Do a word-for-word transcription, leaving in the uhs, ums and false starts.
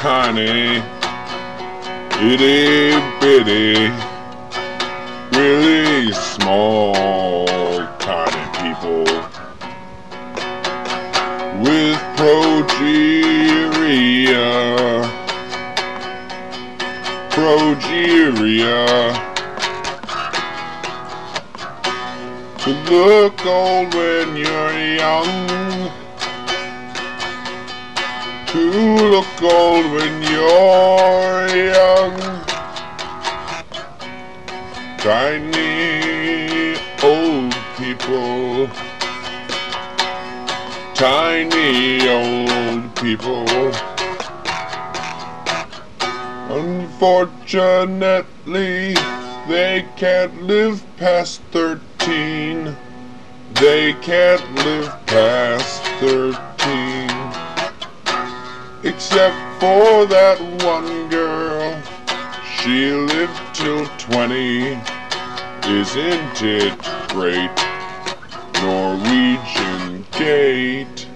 tiny, itty bitty, really small, tiny people with progeria, progeria, to look old when you're young, to look old when you're young, tiny old people, tiny old people. Unfortunately, they can't live past thirteen. They can't live past thirteen. Except for that one girl, she lived till twenty. Isn't it great? Norwegian Gate.